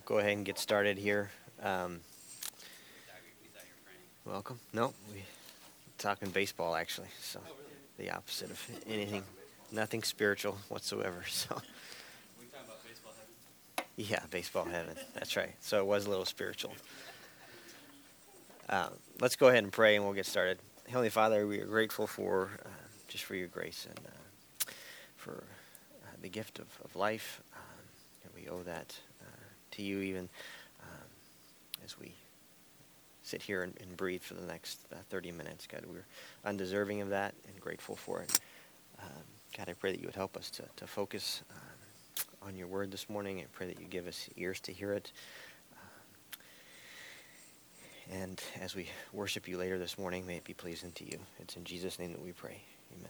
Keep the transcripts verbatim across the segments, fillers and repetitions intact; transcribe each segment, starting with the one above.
go ahead and get started here. Um, welcome. No, we talking baseball actually. So the opposite of anything, nothing spiritual whatsoever. So yeah, baseball heaven. That's right. So it was a little spiritual. Uh, let's go ahead and pray, and we'll get started. Heavenly Father, we are grateful for uh, just for your grace and uh, for uh, the gift of, of life. Um, and we owe that uh, to you, even um, as we sit here and, and breathe for the next uh, thirty minutes. God, we're undeserving of that and grateful for it. Um, God, I pray that you would help us to, to focus um, on your word this morning. I pray that you give us ears to hear it. Um, and as we worship you later this morning, may it be pleasing to you. It's in Jesus' name that we pray. Amen.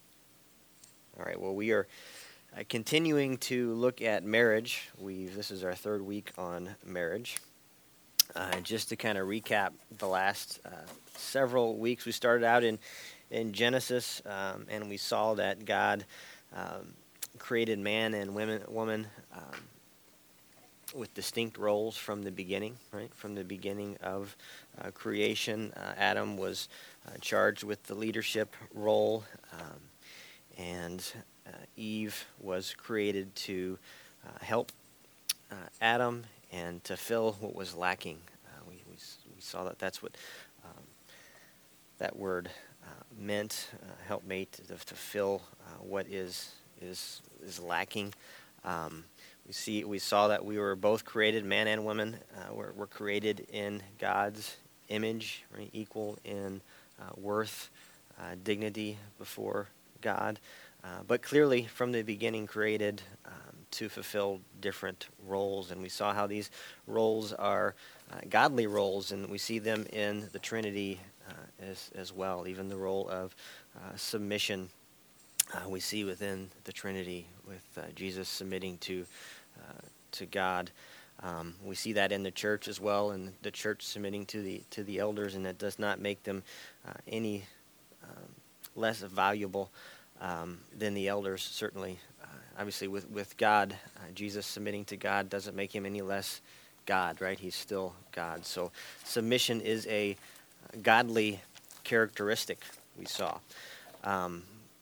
All right, well, we are uh, continuing to look at marriage. We've, this is our third week on marriage. Uh, just to kind of recap the last uh, several weeks, we started out in, in Genesis, um, and we saw that God um, created man and women, woman um, with distinct roles from the beginning, right? From the beginning of uh, creation, uh, Adam was uh, charged with the leadership role, um, and uh, Eve was created to uh, help uh, Adam and to fill what was lacking. Uh, we, we we saw that that's what um, that word uh, meant, uh, helpmate, to, to fill uh, what is is is lacking. Um, we see we saw that we were both created, man and woman. Uh, we're, we're created in God's image, right? Equal in uh, worth, uh, dignity before God. Uh, but clearly, from the beginning, created um, to fulfill different roles. And we saw how these roles are uh, godly roles, and we see them in the Trinity uh, as, as well. Even the role of uh, submission uh, we see within the Trinity, with uh, Jesus submitting to, uh, to God. Um, we see that in the church as well, and the church submitting to the to the elders, and that does not make them uh, any um, less valuable um, than the elders, certainly. Uh, obviously, with, with God, uh, Jesus submitting to God doesn't make him any less God, right? He's still God. So submission is a godly characteristic, we saw. Um,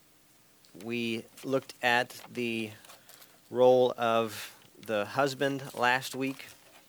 we looked at the role of the husband last week.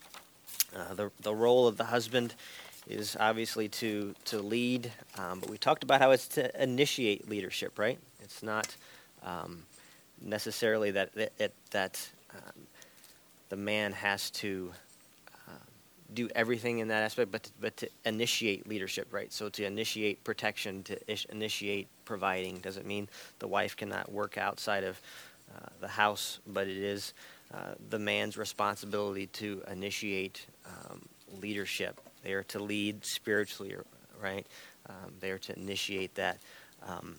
Uh, the the role of the husband is obviously to to lead, um, but we talked about how it's to initiate leadership, right? It's not um, necessarily that that, it, that um, the man has to uh, do everything in that aspect, but to, but to initiate leadership, right? So to initiate protection, to ish, initiate providing, doesn't mean the wife cannot work outside of uh, the house, but it is uh, the man's responsibility to initiate um, leadership. They are to lead spiritually, right? Um, they are to initiate that um,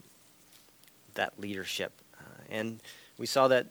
that leadership. Uh, and we saw that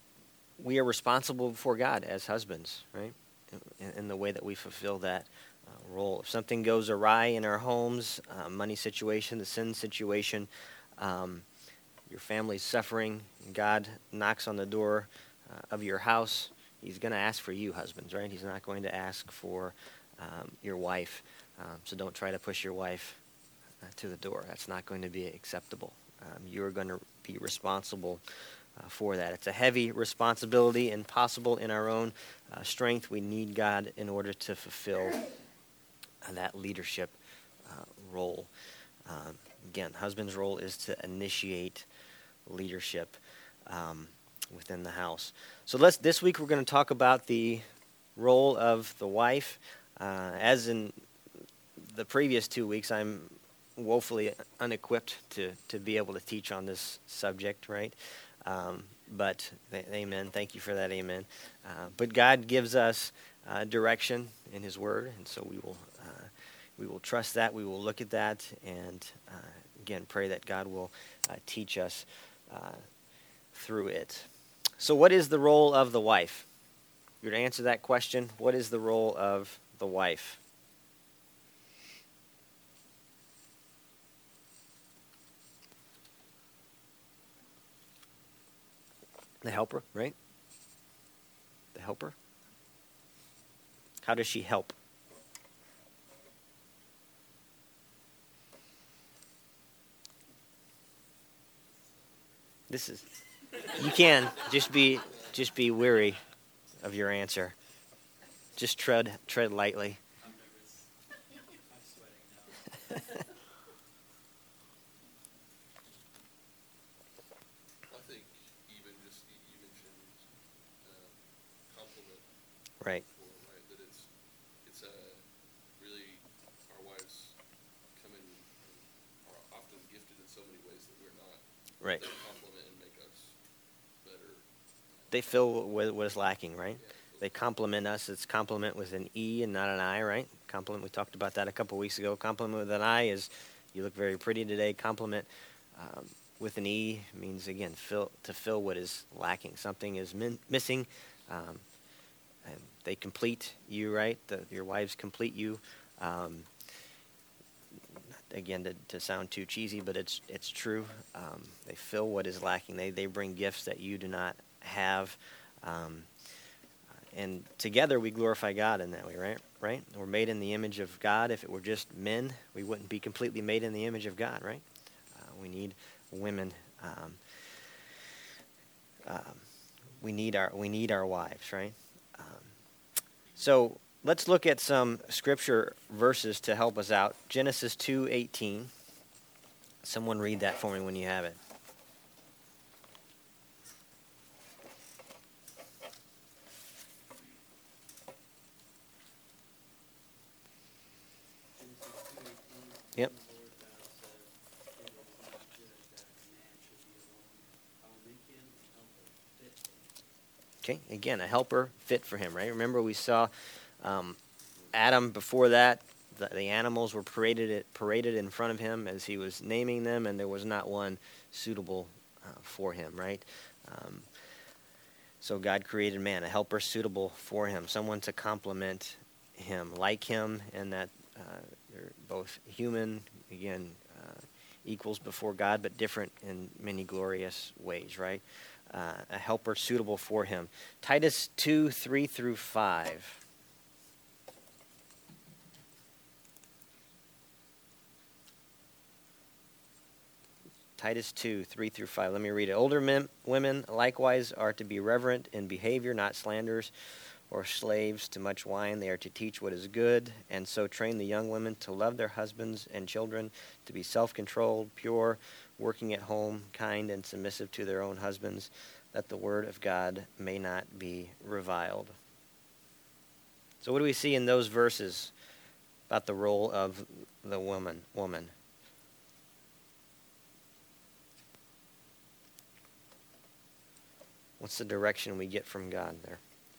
we are responsible before God as husbands, right? In, in the way that we fulfill that uh, role. If something goes awry in our homes, uh, money situation, the sin situation, um, your family's suffering, and God knocks on the door uh, of your house, he's going to ask for you, husbands, right? He's not going to ask for um, your wife. Um, so don't try to push your wife uh, to the door. That's not going to be acceptable. Um, you're going to be responsible uh, for that. It's a heavy responsibility, impossible in our own uh, strength. We need God in order to fulfill uh, that leadership uh, role. Um, again, husband's role is to initiate leadership um, within the house. So let's. This week we're going to talk about the role of the wife. Uh, as in the previous two weeks, I'm woefully unequipped to, to be able to teach on this subject, right? Um, but, th- amen. Thank you for that, amen. Uh, but God gives us uh, direction in His Word, and so we will uh, we will trust that. We will look at that, and uh, again, pray that God will uh, teach us uh, through it. So, what is the role of the wife? If you're to answer that question, what is the role of the wife? The helper, right? The helper. How does she help? This is, you can just be just be weary of your answer. Just tread tread lightly. I'm nervous. I'm sweating now. I think even just you you mentioned um, compliment Right. before, right? That it's it's uh, really our wives come in and are often gifted in so many ways that we're not. Right. They compliment and make us better. They fill what what is lacking, right? Yeah, They compliment us. It's compliment with an E and not an I, right? Compliment, we talked about that a couple weeks ago. Compliment with an I is, you look very pretty today. Compliment um, with an E means, again, fill to fill what is lacking. Something is min- missing. Um, and they complete you, right? The, your wives complete you. Um, again, to, to sound too cheesy, but it's it's true. Um, they fill what is lacking. They they bring gifts that you do not have. Um, and together we glorify God in that way, right? Right? We're made in the image of God. If it were just men, we wouldn't be completely made in the image of God, right? Uh, we need women. Um, um, we need our we need our wives, right? Um, so let's look at some scripture verses to help us out. Genesis two eighteen. Someone read that for me when you have it. Yep. The Lord God said, "It is not good that a man should be alone. I will make him a helper fit for him." Okay, again, a helper fit for him, right? Remember we saw um, Adam before that, the, the animals were paraded, paraded in front of him as he was naming them, and there was not one suitable uh, for him, right? Um, so God created man, a helper suitable for him, someone to complement him, like him, and that uh, they're both human, again, uh, equals before God, but different in many glorious ways, right? Uh, a helper suitable for him. Titus two, three through five. Titus two, three through five. Let me read it. Older men, women likewise are to be reverent in behavior, not slanderers or slaves to much wine. They are to teach what is good, and so train the young women to love their husbands and children, to be self-controlled, pure, working at home, kind, and submissive to their own husbands, that the word of God may not be reviled. So what do we see in those verses about the role of the woman? Woman. What's the direction we get from God there?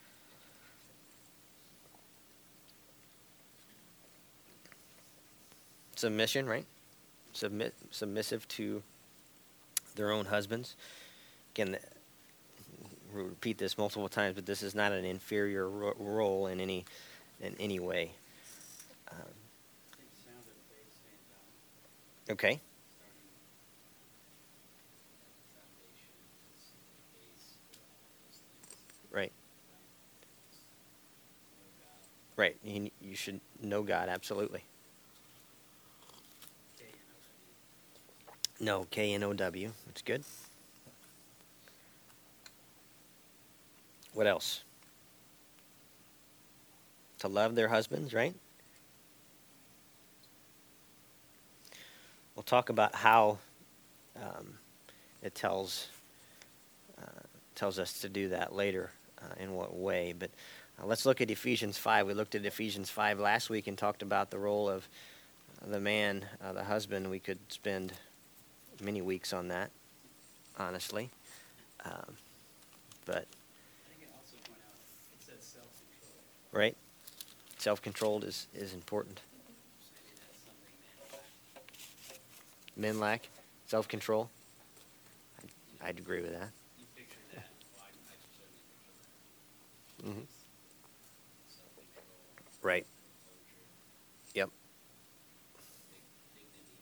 Submission, right? Submit, submissive to their own husbands. Again, we repeat this multiple times, but this is not an inferior ro- role in any in any way. Um, I think the sound of faith stands out, okay, starting at the foundation is the base for all of those things, right, right? Just know God. right. You, you should know God, absolutely. K N O W. No, K N O W. That's good. What else? To love their husbands, right? We'll talk about how um, it tells uh, tells us to do that later, uh, in what way. But uh, let's look at Ephesians five. We looked at Ephesians five last week and talked about the role of the man, uh, the husband. We could spend many weeks on that, honestly. Um, but, I think it also point out it says self-control. right, self-controlled is, is important. Maybe that's something men lack. Men lack self-control. I'd, I'd agree with that. You picture that. Well, I, I certainly picture that. hmm Self-control, Right. composure, Yep. dig- dignity,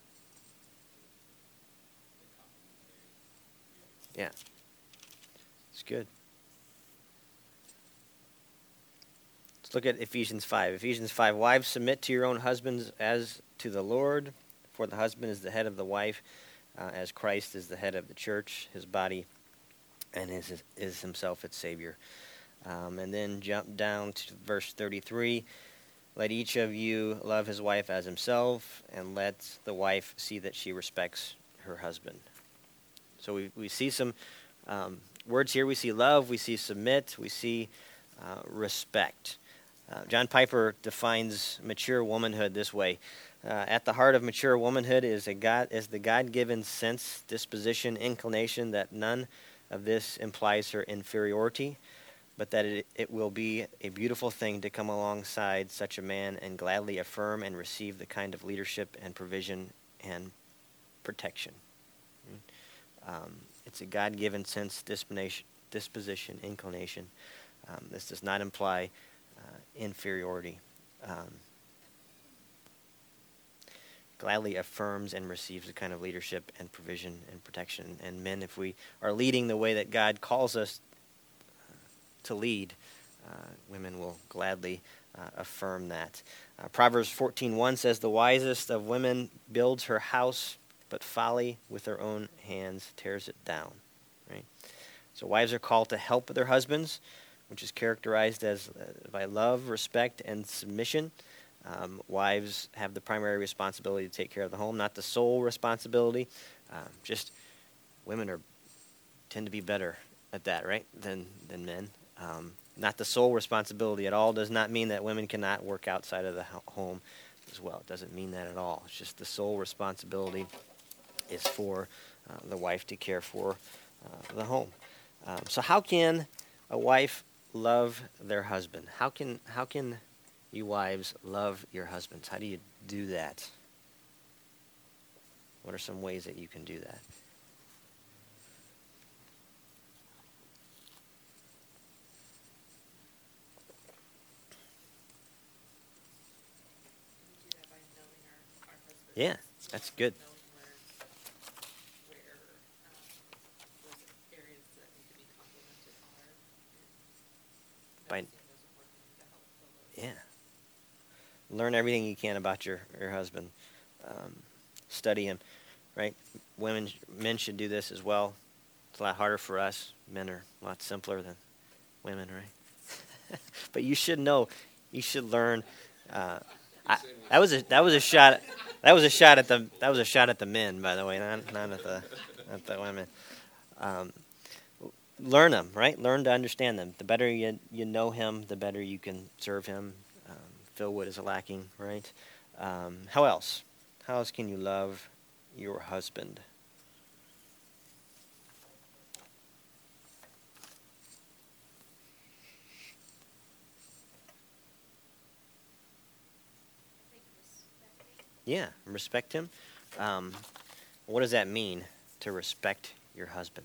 the complementary marriage. Yeah. It's good. Let's look at Ephesians five. Ephesians five, wives, submit to your own husbands as to the Lord, for the husband is the head of the wife, uh, as Christ is the head of the church, his body, and is, is himself its Savior. Um, and then jump down to verse thirty-three. Let each of you love his wife as himself, and let the wife see that she respects her husband. So we, we see some um, words here. We see love, we see submit, we see uh, respect. Uh, John Piper defines mature womanhood this way. Uh, at the heart of mature womanhood is a God is the God-given sense, disposition, inclination that none of this implies her inferiority, but that it, it will be a beautiful thing to come alongside such a man and gladly affirm and receive the kind of leadership and provision and protection. Um, it's a God-given sense, disposition, disposition inclination. Um, this does not imply uh, inferiority. Um, gladly affirms and receives the kind of leadership and provision and protection. And men, if we are leading the way that God calls us to lead, uh, women will gladly uh, affirm that. Uh, Proverbs fourteen one says, the wisest of women builds her house, but folly with her own hands tears it down. Right? So wives are called to help their husbands, which is characterized as uh, by love, respect, and submission. Um, wives have the primary responsibility to take care of the home, not the sole responsibility. Um, just women are tend to be better at that, right, than than men. Um, not the sole responsibility at all does not mean that women cannot work outside of the ho- home as well. It doesn't mean that at all. It's just the sole responsibility is for uh, the wife to care for uh, the home. Um, so how can a wife love their husband? How can how can you wives love your husbands? How do you do that? What are some ways that you can do that? We do that by knowing our, our husbands. Yeah, that's good. Knowing where, where um, those areas that need to be complemented are. And By- noticing those important things to help fill those. Yeah. Learn everything you can about your, your husband. Um, study him, right? Women, men should do this as well. It's a lot harder for us. Men are a lot simpler than women, right? But you should know. You should learn. Uh, I, that was a that was a shot. That was a shot at the that was a shot at the men, by the way, not not at the at the women. Um, learn them, right? Learn to understand them. The better you you know him, the better you can serve him. Um, fill what is lacking, right? Um, how else? How else can you love your husband? I think respecting. Yeah, respect him. Um, what does that mean to respect your husband?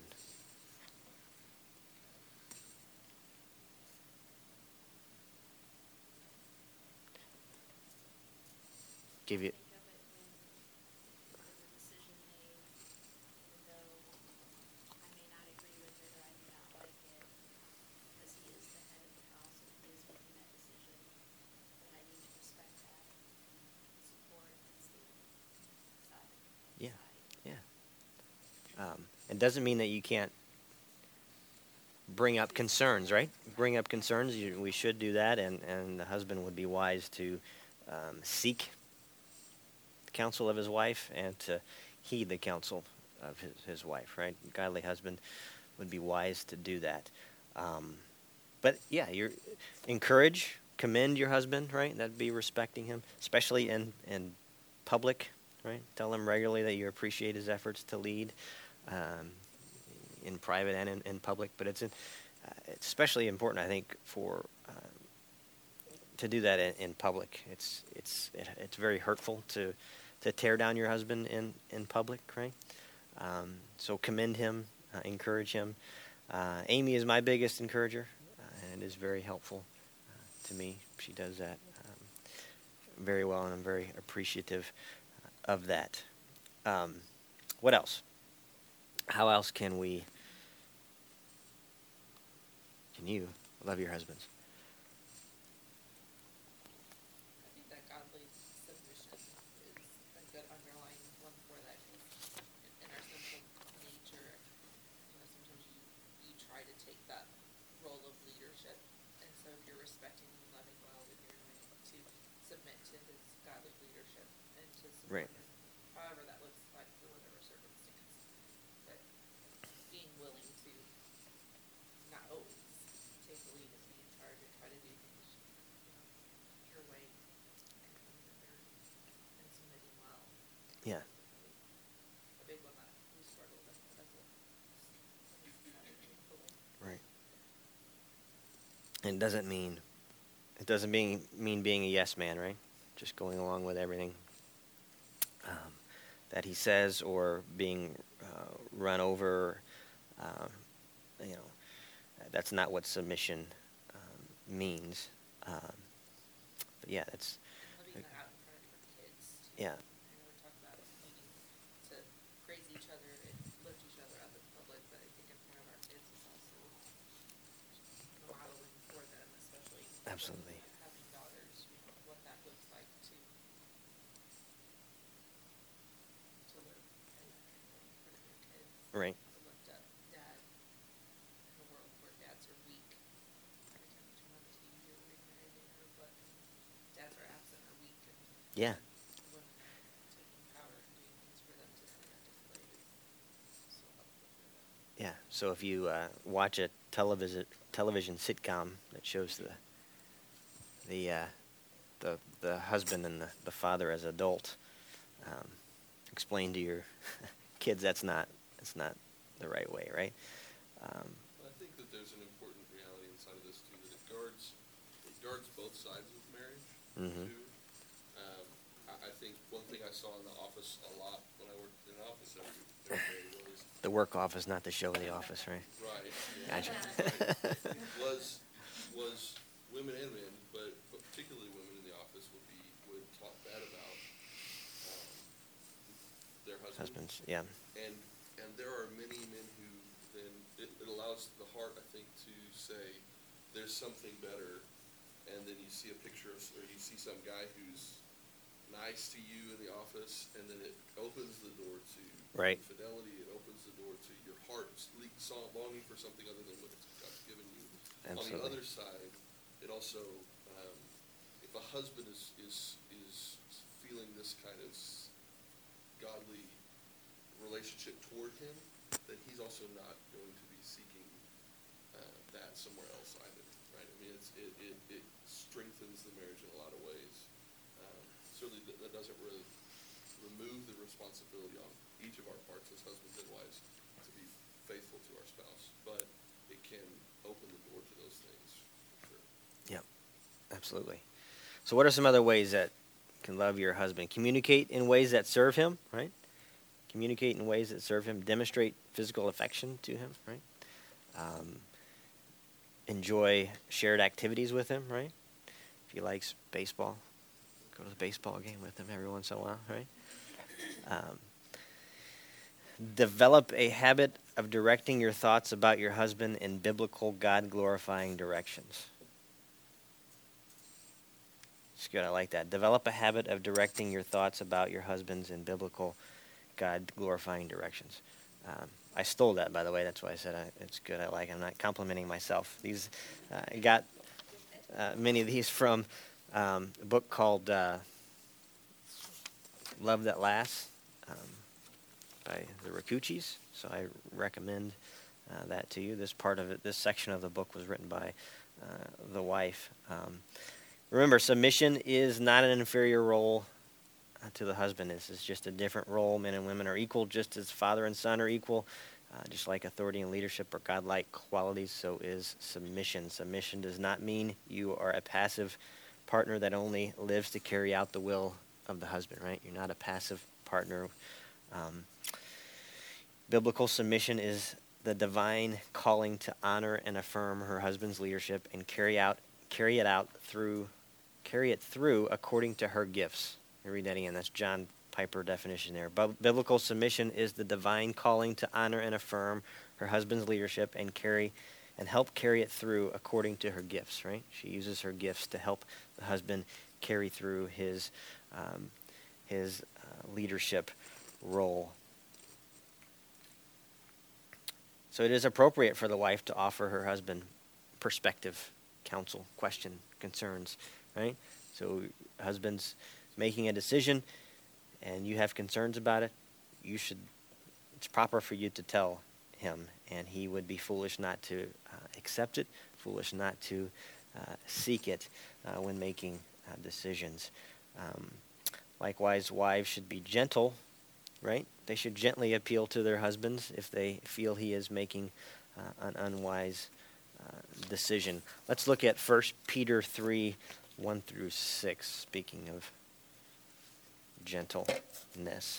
Give you. Think of it when there's a decision made, even though I may not agree with it or I may not like it, because he is the head of the house and he is making that decision, that I need to respect that and support and stand side. Yeah. side. Yeah. Um, it doesn't mean that you can't bring up concerns, right? Bring up concerns. You, we should do that, and, and the husband would be wise to um, seek the counsel of his wife and to heed the counsel of his, his wife, right? A godly husband would be wise to do that. Um, but yeah, you're encourage, commend your husband, right? That'd be respecting him, especially in, in public, right? Tell him regularly that you appreciate his efforts to lead. Um, in private and in, in public, but it's, in, uh, it's especially important, I think, for uh, to do that in, in public. It's it's it, it's very hurtful to to tear down your husband in, in public, right? Um, so commend him, uh, encourage him. Uh, Amy is my biggest encourager, uh, and it is very helpful uh, to me. She does that um, very well, and I'm very appreciative of that. Um, what else? How else can we? Can you love your husbands? support Right. him, however that looks like for whatever circumstance. But being willing to not always take the lead and be in charge and try to do things, you know, your way and remember and submitting well. Yeah. A big one that we struggle with as a, as a society. Right. And it doesn't mean it doesn't mean mean being a yes man, right? Just going along with everything um, that he says, or being uh, run over. Um, you know, that's not what submission um, means. Um, but yeah, that's Living that out in front of your kids too. yeah, I know we talked about needing to praise each other and lift each other up in public, but I think in front of our kids is also modeling for them, especially absolutely. having daughters, you know, what that looks like to to live in, in front of your kids. Right. To lift up dad in a world where dads are weak. Every time you turn on the T V or read anything or book, dads are absent or weak, and Yeah. women are taking power and doing things for them to see that display is so helpful for them. Yeah. So if you uh, watch a television television sitcom that shows the the uh, the the husband and the, the father as adult, um, explain to your kids that's not that's not the right way, right? Um, I think that there's an important reality inside of this too, that it guards, it guards both sides of marriage Mhm. too. Um, I, I think one thing I saw in the office a lot when I worked in an office every, every day was, the work office, not the show of the office, right? right, yeah, Gotcha. right, was, was women and men, but, but particularly women in the office would be, would talk bad about, um, their husbands. Husbands, yeah, And, and there are many men who then, it, it allows the heart, I think, to say, there's something better, and then you see a picture of, or you see some guy who's nice to you in the office, and then it opens the door to Right. infidelity, it opens the door to your heart le- so- longing for something other than what God's given you. On the absolutely. other side, it also, um, if a husband is, is, is feeling this kind of s- godly relationship toward him, then he's also not going to be seeking uh, that somewhere else either, right? I mean, it's, it, it, it strengthens the marriage in a lot of ways. Um, certainly, that, that doesn't really remove the responsibility on each of our parts as husbands and wives to be faithful to our spouse, but it can open the door to those things, for sure. Yep, absolutely. So what are some other ways that you can love your husband? Communicate in ways that serve him, right? Communicate in ways that serve him. Demonstrate physical affection to him, right? Um, enjoy shared activities with him, right? If he likes baseball, go to the baseball game with him every once in a while, right? Um, develop a habit of directing your thoughts about your husband in biblical, God-glorifying directions. It's good. I like that. Develop a habit of directing your thoughts about your husbands in biblical, God-glorifying directions. Um, I stole that, by the way. That's why I said I, it's good. I like it. I'm not complimenting myself. These, uh, I got uh, many of these from um, a book called uh, Love That Lasts um, by the Rakuchis. So I recommend uh, that to you. This part of it, this section of the book was written by uh, the wife. Um, remember, submission is not an inferior role uh, to the husband. This is just a different role. Men and women are equal, just as father and son are equal. Uh, just like authority and leadership are godlike qualities, so is submission. Submission does not mean you are a passive partner that only lives to carry out the will of the husband, right? You're not a passive partner. Um, biblical submission is the divine calling to honor and affirm her husband's leadership and carry out carry it out through carry it through according to her gifts. Let me read that again. That's John Piper definition there. Bu- biblical submission is the divine calling to honor and affirm her husband's leadership and carry and help carry it through according to her gifts, right? She uses her gifts to help the husband carry through his um, his uh, leadership role. So it is appropriate for the wife to offer her husband perspective, counsel, question, concerns, right? So husband's making a decision, and you have concerns about it, you should, it's proper for you to tell him, and he would be foolish not to uh, accept it, foolish not to uh, seek it uh, when making uh, decisions. Um, likewise, wives should be gentle, right? They should gently appeal to their husbands if they feel he is making uh, an unwise uh, decision. Let's look at First Peter three, one through six, speaking of gentleness.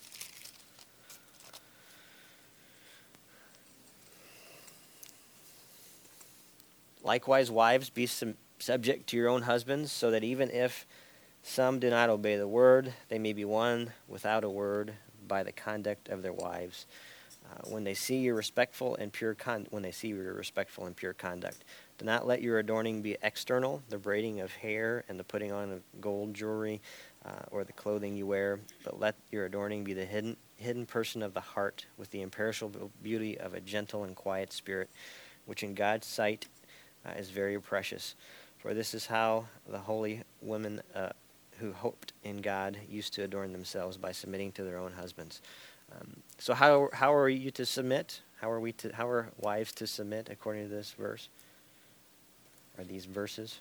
Likewise, wives, be sub- subject to your own husbands, so that even if some do not obey the word, they may be won without a word by the conduct of their wives, uh, when they see your respectful and pure con- when they see your respectful and pure conduct. Do not let your adorning be external, the braiding of hair and the putting on of gold jewelry, uh, or the clothing you wear, but let your adorning be the hidden hidden person of the heart, with the imperishable beauty of a gentle and quiet spirit, which in God's sight uh, is very precious. For this is how the holy women uh, who hoped in God used to adorn themselves, by submitting to their own husbands. Um, so how how are you to submit? How are we to how are wives to submit according to this verse? Are these verses?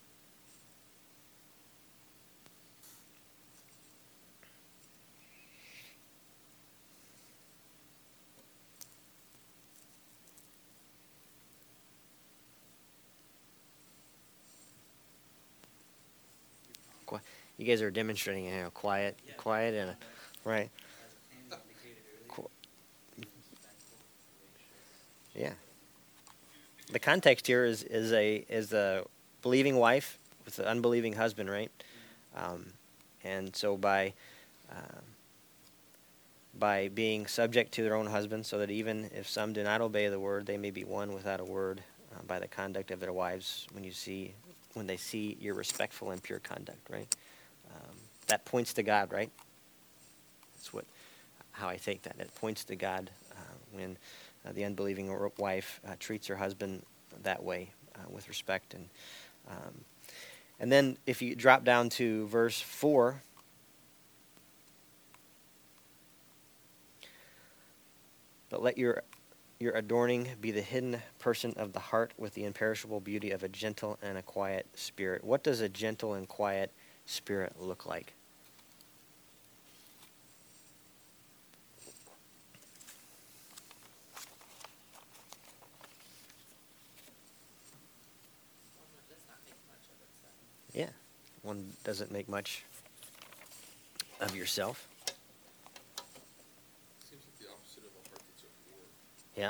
Qui- You guys are demonstrating, you know, quiet, Yeah. quiet, and right, As Tammy indicated earlier, Cool. be respectful, gracious. yeah. The context here is is a is a believing wife with an unbelieving husband, right? Um, and so by um, by being subject to their own husbands, so that even if some do not obey the word, they may be won without a word uh, by the conduct of their wives. When you see when they see your respectful and pure conduct, right? Um, that points to God, right? That's what how I take that. It points to God uh, when uh, the unbelieving wife uh, treats her husband that way, uh, with respect. And um, and then if you drop down to verse four, but let your your adorning be the hidden person of the heart, with the imperishable beauty of a gentle and a quiet spirit. What does a gentle and quiet spirit look like? One that does not make much of itself. Yeah, one doesn't make much of yourself. Seems like the opposite of a heart that's at war. Yeah.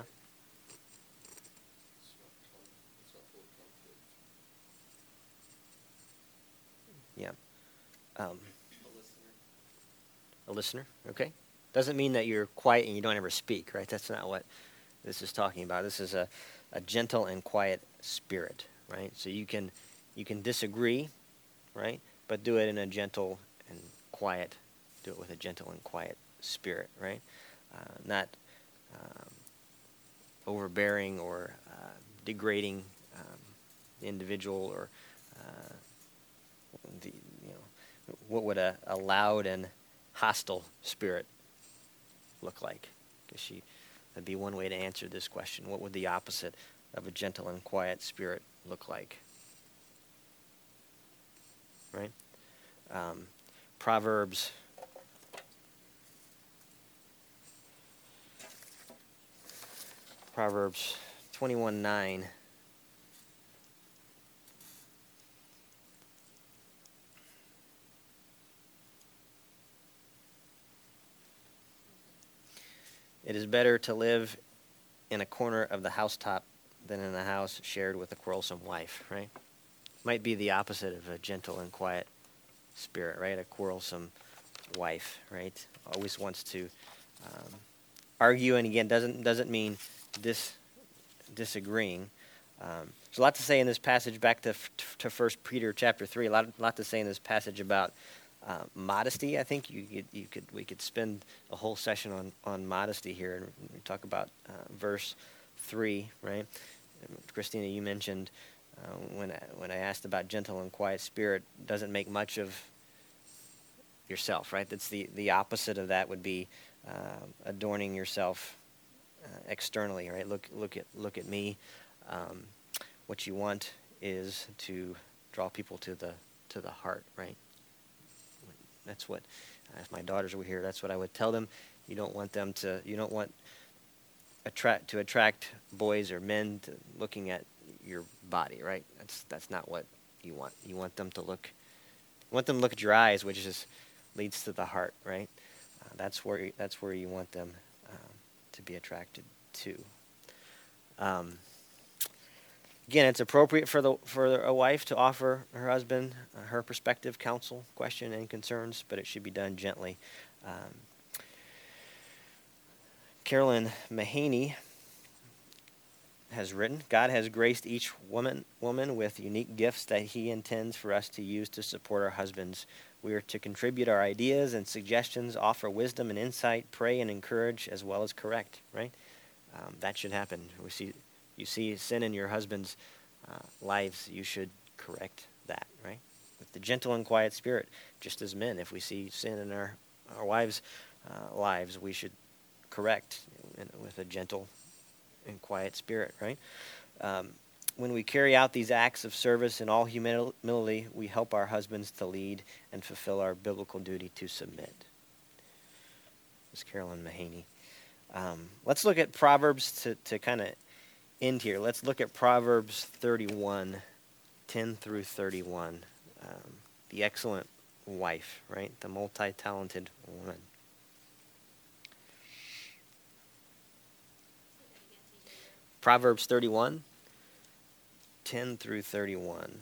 It's not con- it's not full of conflict. Yeah. Um, A listener. a listener, okay? Doesn't mean that you're quiet and you don't ever speak, right? That's not what this is talking about. This is a, a gentle and quiet spirit, right? So you can you can disagree, right? But do it in a gentle and quiet, do it with a gentle and quiet spirit, right? Uh, not um, overbearing or uh, degrading um, the individual, or uh, the you know what would a, a loud and hostile spirit look like? Because she that'd be one way to answer this question. What would the opposite of a gentle and quiet spirit look like? Right? Um, Proverbs Proverbs twenty-one nine. It is better to live in a corner of the housetop than in a house shared with a quarrelsome wife, right? Might be the opposite of a gentle and quiet spirit, right? A quarrelsome wife, right? Always wants to um, argue, and again, doesn't doesn't mean dis, disagreeing. Um, there's a lot to say in this passage. Back to to First Peter chapter three, a lot lot to say in this passage about uh, modesty. I think you could, you could we could spend a whole session on, on modesty here, and we talk about uh, verse three, right? And Christina, you mentioned uh, when I, when I asked about gentle and quiet spirit, doesn't make much of yourself, right? That's the, the opposite of that would be uh, adorning yourself uh, externally, right? Look look at look at me. Um, what you want is to draw people to the to the heart, right? That's what, if my daughters were here, that's what I would tell them. You don't want them to. You don't want attract to attract boys or men to looking at your body, right? That's that's not what you want. You want them to look. You want them to look at your eyes, which is leads to the heart, right? Uh, that's where that's where you want them um, to be attracted to. Um, again, it's appropriate for the for a wife to offer her husband uh, her perspective, counsel, question, and concerns, but it should be done gently. Um, Carolyn Mahaney has written, God has graced each woman woman with unique gifts that he intends for us to use to support our husbands. We are to contribute our ideas and suggestions, offer wisdom and insight, pray and encourage, as well as correct, right? Um, that should happen. We see, you see sin in your husband's uh, lives, you should correct that, right? With the gentle and quiet spirit, just as men, if we see sin in our, our wives' uh, lives, we should correct with a gentle and quiet spirit, right? Um, when we carry out these acts of service in all humility, we help our husbands to lead and fulfill our biblical duty to submit. This is Carolyn Mahaney. Um, let's look at Proverbs to, to kind of end here. Let's look at Proverbs thirty-one, ten through thirty-one. Um, the excellent wife, right? The multi-talented woman. Proverbs thirty-one, ten through thirty-one.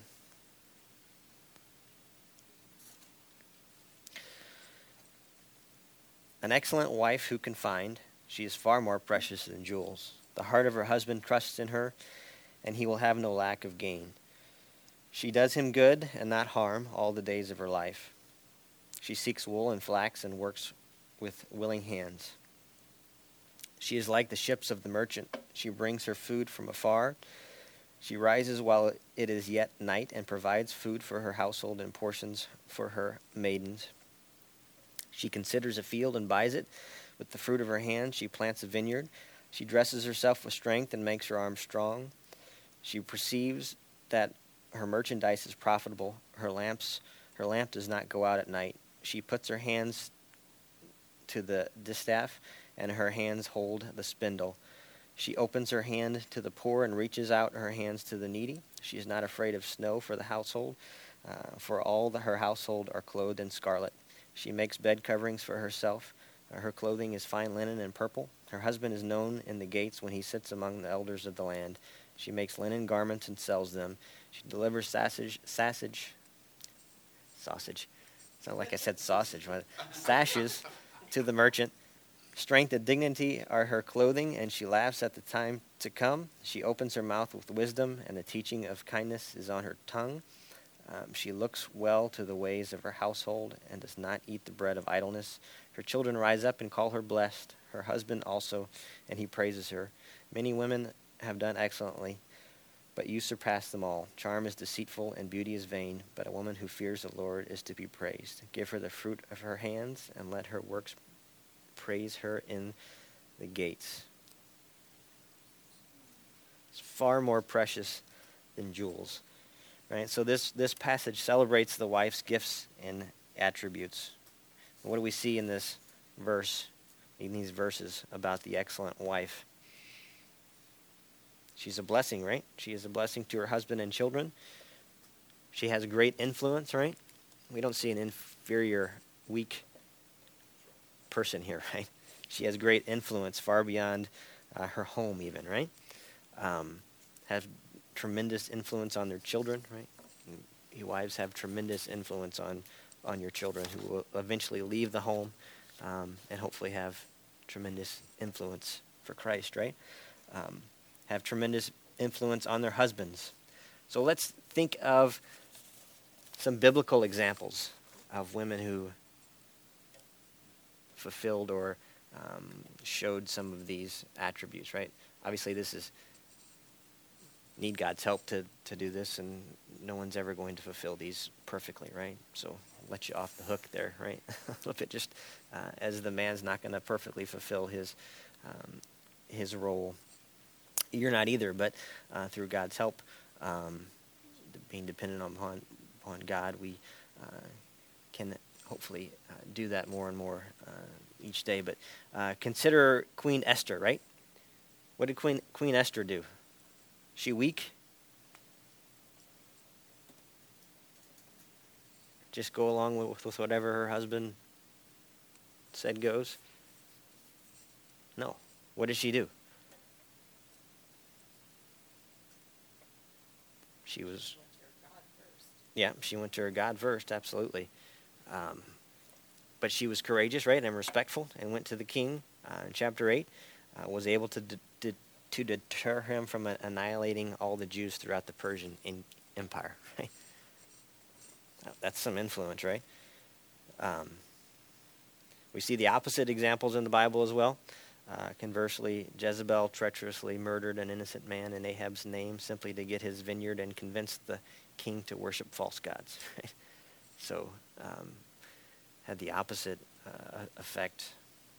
An excellent wife who can find, she is far more precious than jewels. The heart of her husband trusts in her, and he will have no lack of gain. She does him good and not harm all the days of her life. She seeks wool and flax and works with willing hands. She is like the ships of the merchant. She brings her food from afar. She rises while it is yet night and provides food for her household and portions for her maidens. She considers a field and buys it. With the fruit of her hand, she plants a vineyard. She dresses herself with strength and makes her arms strong. She perceives that her merchandise is profitable. Her lamps, her lamp does not go out at night. She puts her hands to the distaff, and her hands hold the spindle. She opens her hand to the poor and reaches out her hands to the needy. She is not afraid of snow for the household, uh, for all the, her household are clothed in scarlet. She makes bed coverings for herself. Uh, her clothing is fine linen and purple. Her husband is known in the gates when he sits among the elders of the land. She makes linen garments and sells them. She delivers sausage, sausage, sausage. Sound like I said sausage. Sashes to the merchant. Strength and dignity are her clothing, and she laughs at the time to come. She opens her mouth with wisdom, and the teaching of kindness is on her tongue. Um, she looks well to the ways of her household and does not eat the bread of idleness. Her children rise up and call her blessed, her husband also, and he praises her. Many women have done excellently, but you surpass them all. Charm is deceitful and beauty is vain, but a woman who fears the Lord is to be praised. Give her the fruit of her hands, and let her works praise her in the gates. It's far more precious than jewels, right? So this, this passage celebrates the wife's gifts and attributes. And what do we see in this verse, in these verses about the excellent wife? She's a blessing, right? She is a blessing to her husband and children. She has great influence, right? We don't see an inferior, weak person here, right? She has great influence far beyond uh, her home even, right? Um, have tremendous influence on their children, right? And you wives have tremendous influence on, on your children who will eventually leave the home um, and hopefully have tremendous influence for Christ, right? Um, have tremendous influence on their husbands. So let's think of some biblical examples of women who fulfilled or um, showed some of these attributes, right? Obviously, this is need God's help to, to do this, and no one's ever going to fulfill these perfectly, right? So let you off the hook there, right? A little bit, just uh, as the man's not going to perfectly fulfill his um, his role. You're not either, but uh, through God's help, um, being dependent upon upon God, we uh, can hopefully uh, do that more and more uh, each day. But uh, consider Queen Esther, right? What did Queen Queen Esther do? She weak? Just go along with, with whatever her husband said goes? No. What did she do? She was, Went to her God first. yeah, she went to her God first, absolutely. Um, but she was courageous, right, and respectful, and went to the king uh, in chapter eight, uh, was able to d- d- to deter him from uh, annihilating all the Jews throughout the Persian in- Empire. Right? That's some influence, right? Um, we see the opposite examples in the Bible as well. Uh, conversely, Jezebel treacherously murdered an innocent man in Ahab's name simply to get his vineyard and convince the king to worship false gods. Right? So, um, had the opposite uh, effect.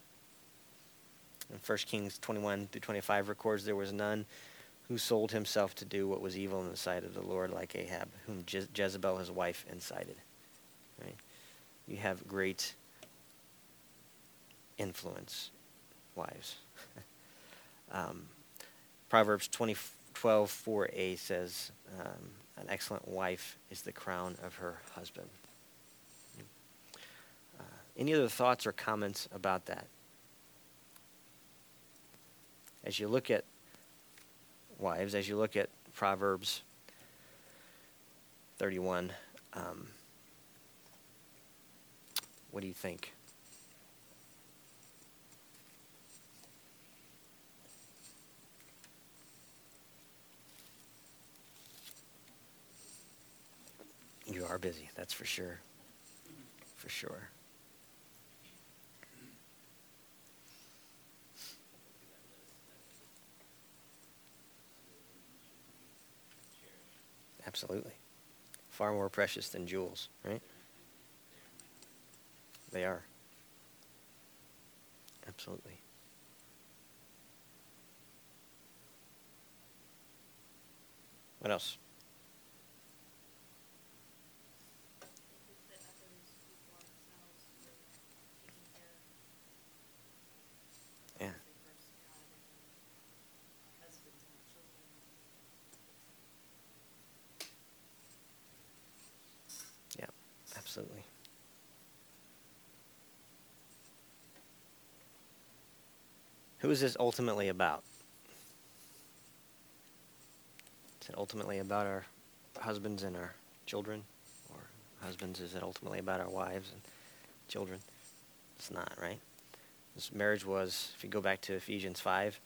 In First Kings twenty-one through twenty-five records, there was none who sold himself to do what was evil in the sight of the Lord like Ahab, whom Je- Jezebel his wife incited. Right? You have great influence, wives. um, Proverbs twenty, twelve, four a says, um, an excellent wife is the crown of her husband. Uh, any other thoughts or comments about that? As you look at wives, as you look at Proverbs thirty-one, um, what do you think? You are busy, that's for sure. For sure. Absolutely. Far more precious than jewels, right? They are. Absolutely. What else? Put others before ourselves, we're taking care of Yeah, first God and then our husbands and our children. yeah, absolutely. Who is this ultimately about? Is it ultimately about our husbands and our children? Or husbands, is it ultimately about our wives and children? It's not, right? This marriage was, if you go back to Ephesians five,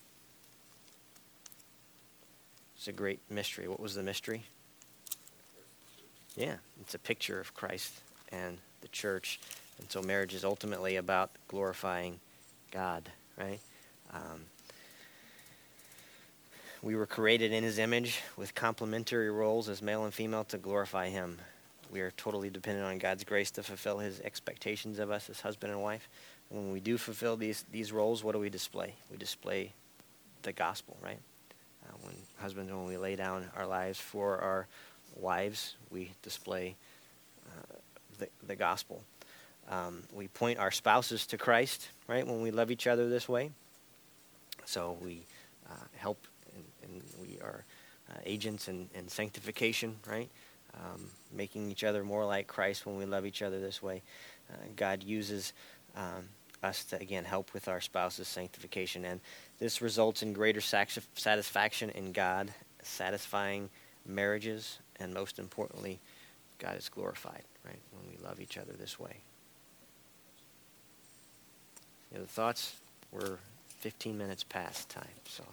it's a great mystery. What was the mystery? Yeah, it's a picture of Christ and the church. And so marriage is ultimately about glorifying God, right? Um, we were created in his image with complementary roles as male and female to glorify him. We are totally dependent on God's grace to fulfill his expectations of us as husband and wife. And when we do fulfill these, these roles, what do we display? We display the gospel, right? Uh, when husbands, when we lay down our lives for our wives, we display uh, the, the gospel. Um, we point our spouses to Christ, right, when we love each other this way. So we uh, help, and, and we are uh, agents in, in sanctification, right, um, making each other more like Christ when we love each other this way. Uh, God uses um, us to, again, help with our spouse's sanctification. And this results in greater sax- satisfaction in God, satisfying marriages, and most importantly, God is glorified, right, when we love each other this way. Any other thoughts? We're fifteen minutes past time, so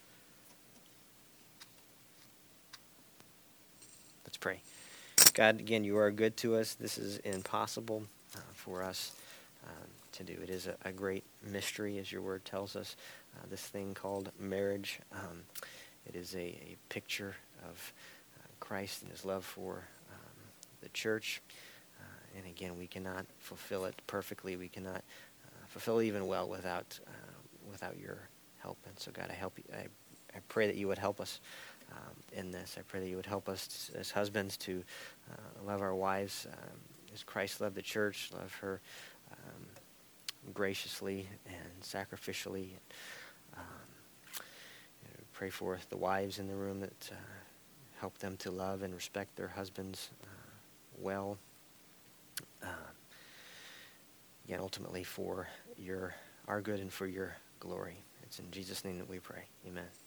let's pray. God, again, you are good to us. This is impossible uh, for us um, to do. It is a, a great mystery, as your word tells us, uh, this thing called marriage. Um, it is a, a picture of uh, Christ and his love for um, the church. Uh, and again, we cannot fulfill it perfectly. We cannot uh, fulfill it even well without uh, without your help. And so, God, I help you. I, I pray that you would help us um, in this. I pray that you would help us as husbands to uh, love our wives um, as Christ loved the church, love her um, graciously and sacrificially. Um, you know, pray for the wives in the room that uh, help them to love and respect their husbands uh, well. Um, again, ultimately for your our good and for your glory. It's in Jesus' name that we pray. Amen.